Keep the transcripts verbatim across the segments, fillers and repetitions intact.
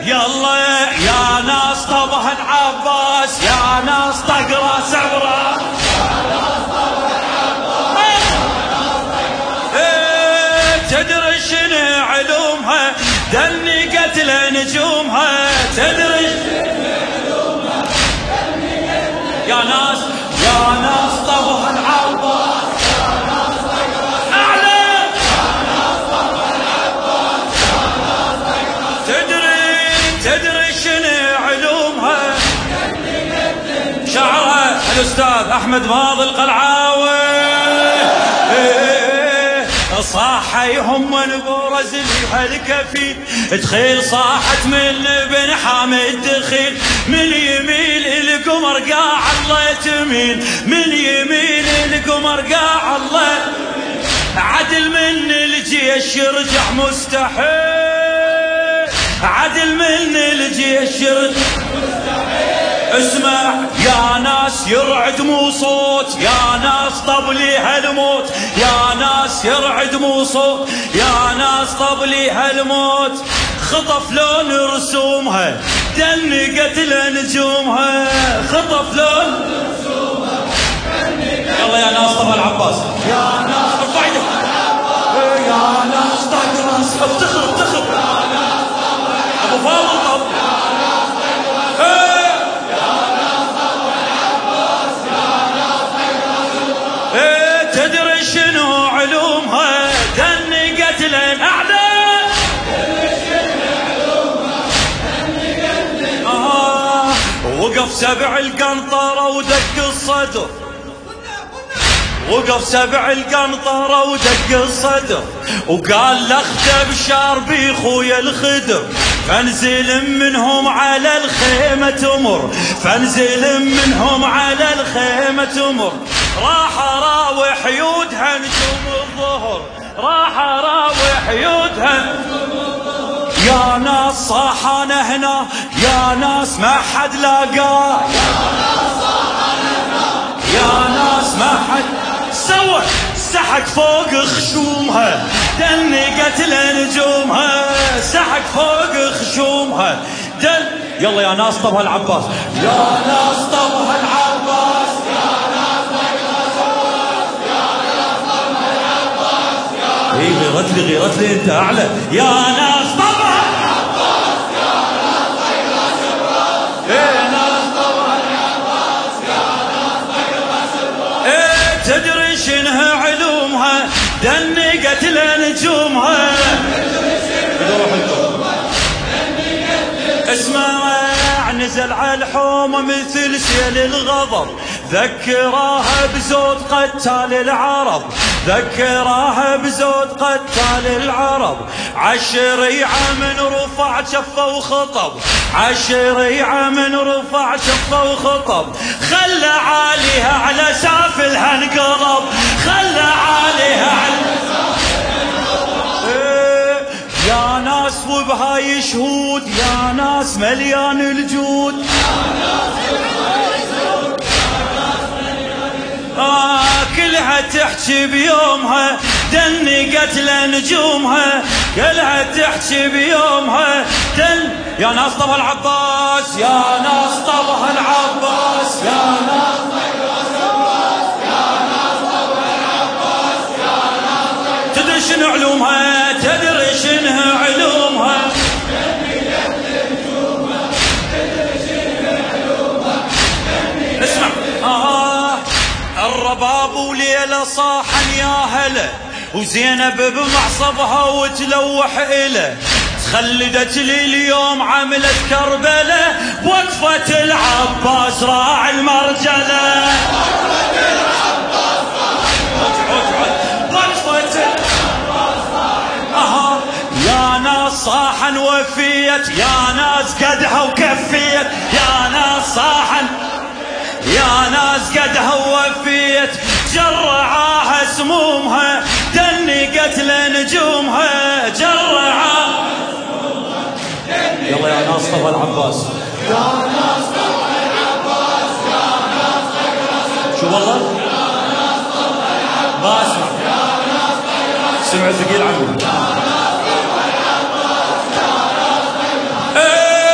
يلا يا ناس طبها العباس، يا ناس طق راس عبراس، تدري شنو علومها دني قتل نجومها، تدري يا ناس يا ناس طبها العباس، يا ناس أعلى يا ناس طبها العباس، يا ناس تدري تدري شنو علومها شعرها الأستاذ أحمد ماضي القلعاوي، صاحة يهم البرز اللي هالكفي تخيل صاحت من بن حامد دخيل، من يميل القمر قاع الله تميل، من يميل القمر قاع الله، عدل من الجيش يرجع مستحيل، عدل من الجيش يرجع مستحيل. اسمع يا ناس يرعد مو صوت، يا ناس طبلي هالموت، يا ناس يرعد مو صوت، يا ناس طبلي هالموت، خطف لون رسومها دن قتل نجومها، خطف لون رسومها. يلا يا ناس طبل العباس، يا ناس ارفع ايدك، يا ناس طق راس، افتخر افتخر ابو فاضل طب، تدري شنو علومها دن قتل اعداء، آه وقف سبع القنطرة ودق الصدر، وقف سبع القنطرة ودق الصدر، وقال لأخته بشاربي خويا الخدر، فانزل منهم على الخيمة تمر، فانزل منهم على الخيمة تمر، راح اراوح يودها نجوم الظهر، راح اراوح يودها نجوم الظهر. يا ناس صاحنا هنا، يا ناس ما حد لاقاه، يا ناس صاحنا هنا، يا ناس ما حد سوى، سحق فوق خشومها دن قتل نجومها، سحق فوق خشومها دن. يلا يا ناس طبها العباس، يا ناس طبها العباس، يا ناس العباس، يا ناس طبها العباس، يا اي غيرت لي غيرت لي انت اعلى، يا ناس طبها العباس، يا ناس العباس، يا ناس طبها العباس، يا ناس العباس. ايه تدري شنها علومها دن قتل نجومها، اسمع نزل على الحومة مثل سيل الغضب، ذكراها بزود قتال العرب، ذكراها بزود قتال العرب، عالشريعة من رفع شفه وخطب، عالشريعة من رفع شفه وخطب، خلى عاليها على سافلها انقلب، خلى عاليها على يا ناس وبهاي شهود، يا ناس مليان الجود، يا ناس وبهاي شهود، يا ناس مليان الجود. آه كلها تحكي بيومها دن قتل نجومها، كلها تحكي بيومها دن. يا ناس طبها العباس، يا ناس طبها العباس، يا ناس طبها العباس، يا ناس طبها العباس، يا ناس. تدري شنو علومها؟ تدري شنو علومها؟ اسمع آه الرباب وليلة صاحن يا هلا، وزينب بمعصبها وتلوح إله، تخلدت لي اليوم عملت كربلة، وقفة العباس راعي المرجلة، وقفة العباس راعي المرجلة، وقفة العباس راعي أها. يا ناس صاحن وفيت، يا ناس قدها وكفيت، يا ناس صاحن، يا ناس قدها وفيت، جرعاها سمومها دن قتل نجومها، جرعاها سمومها. يلا يا ناس طبها العباس، يا ناس طبها العباس، يا ناس طبها. شو والله؟ يا ناس طبها العباس، يا ناس طبها. سمع ثقيل عنه. يا ناس طبها العباس، يا ناس طبها.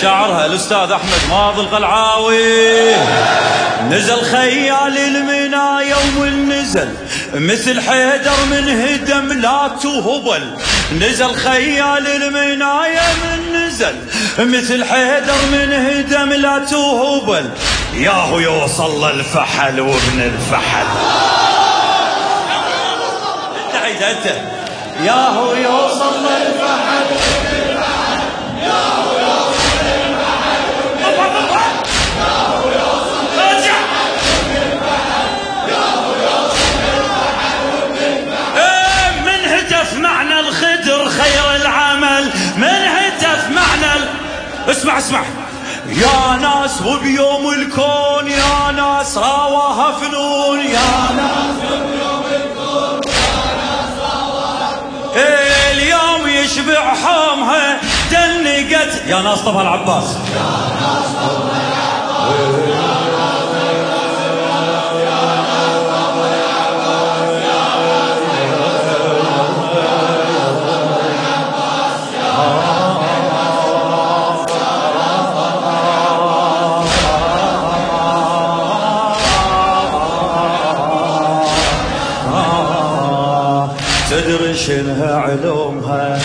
شاعرها الأستاذ أحمد ماضي القلعاوي. نزل خيال المنى يوم نزل مثل حيدر من هدم لات وهبل. نزل خيال المنى يوم نزل مثل حيدر من هدم لات وهبل. ياهو يوصل للفحل وابن الفحل. انت عيد انت. ياهو يوصل للفحل وابن الفحل. ياهو يوصل للفحل وابن الفحل. ياهو يوصل للفحل وابن الفحل. ياهو يوصل للفحل وابن الفحل. من هتف معنى الخدر خير العمل. من هتف معنى ال... اسمع اسمع يا ناس وبيوم الكون يا ناس راواها فنون. يا ناس وبيوم الكون يا ناس راواها فنون. اليوم يشبع حومها دنقت يا ناس طبها العباس. يا ناس طبها العباس. تدري شنها علومها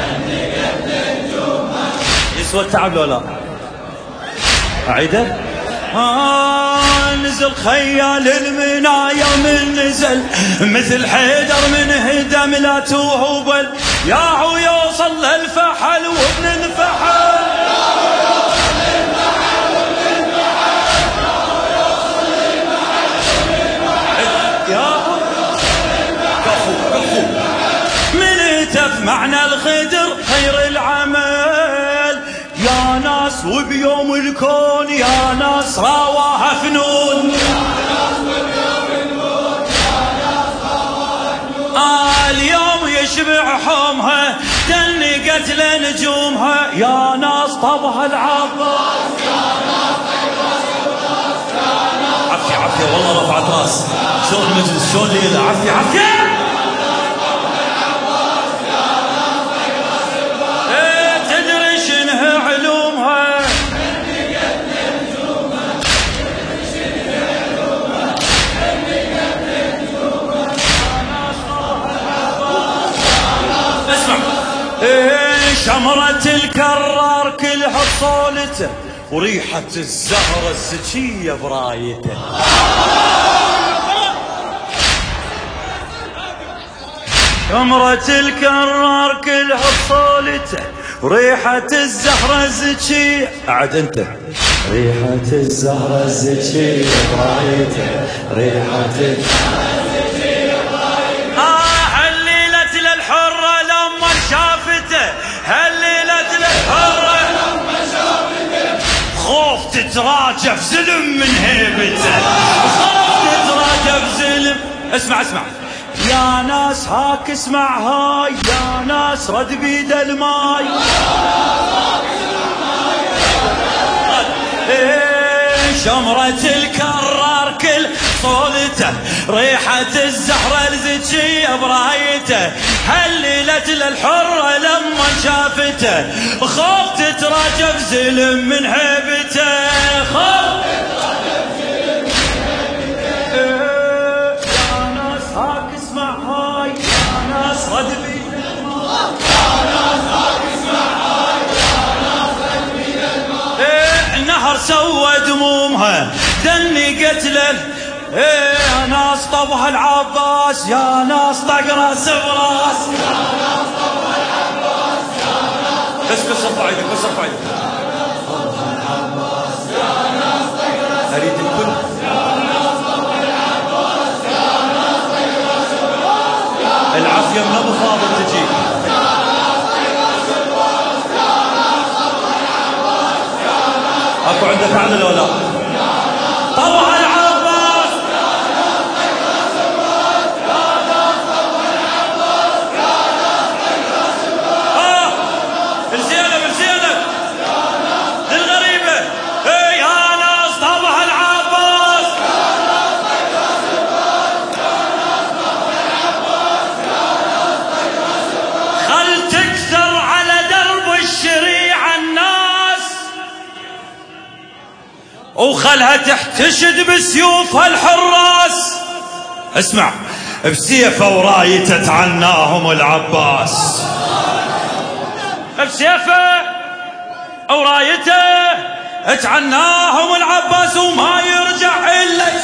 يسوى التعب لو لا أعيده. آه نزل خيال المنايا من نزل مثل حيدر من هدم لا توهبل. ياهو يوصل للفحل وابن الفحل. ياهو يوصل للفحل وابن الفحل. ياهو يوصل للفحل وابن الفحل. من هتف معنى الخدر خير العمل. يا ناس وبيوم الكون يا ناس راواها فنون. يا ناس وبيوم الكون يا ناس راواها فنون. آه اليوم يشبع حومها دنقت لنجومها. يا ناس طبها العباس. يا ناس طبها العباس. يا ناس عفية عفية والله رفعت راس. شلون المجلس شلون ليلة عفية عفية. شمرة الكرار كلها صولته وريحة الزهرة الزكية برايته. شمرة الكرار كلها صولته وريحة الزهرة الزكية. أعد أنت. ريحة الزهرة الزكية برايته. ريحة الزهرة الزكية برايته. آه هالليلة للحرة لما شافته. هالليلة للحرة لما شافته. خوف تتراجف زلم من هيبته. خوف تتراجف زلم. اسمع اسمع يا ناس هاك اسمع هاي. يا ناس رد بيد الماي. إيه شمرة الكرار كل صولته ريحة الزهرة الزكية برايته. هالليلة للحرة لما شافته خوف تتراجف زلم من هيبته. خوف تتراجف زلم من هيبته. إيه يا ناس هاك اسمع هاي. يا ناس رد بيد الماي. يا ناس هاك اسمع هاي. يا ناس رد بيد الماي. إيه النهر سوى دمومها دنقت له. إيه يا ناس طبها العباس. يا ناس طق راس براس. يا ناس طبها العباس. يا ناس بس بس ارفع ايدك بس ارفع ايدك. يا ناس طبها العباس. يا ناس طق راس. اريد الكل. يا ناس طبها العباس. يا ناس طق راس براس. العافية من ابو فاضل تجي. يا ناس طق راس براس. يا ناس طبها العباس. يا ناس اكو عندك اعلى لو لا؟ طبها العباس. وخلها تحتشد بسيوفها الحراس. اسمع، بسيفه ورايته تعناهم العباس، بسيفه ورايته تعناهم العباس، وما يرجع الا